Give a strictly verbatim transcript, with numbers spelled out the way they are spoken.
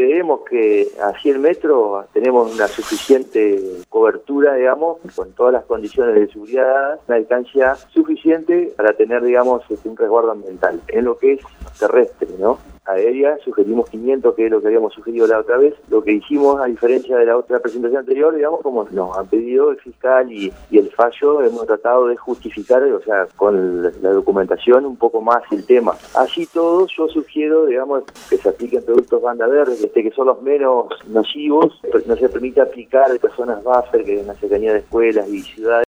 creemos que a cien metros tenemos una suficiente cobertura, digamos, con todas las condiciones de seguridad, una distancia suficiente para tener, digamos, un resguardo ambiental. En lo que es terrestre, ¿no? Aérea, sugerimos quinientos, que es lo que habíamos sugerido la otra vez. Lo que hicimos, a diferencia de la otra presentación anterior, digamos, como nos han pedido el fiscal y, y el fallo, hemos tratado de justificar, o sea, con la documentación un poco más el tema. Así todo, yo sugiero, digamos, que se apliquen productos banda verde, este, que son los menos nocivos, no se permite aplicar de personas buffer, que en la cercanía de escuelas y ciudades.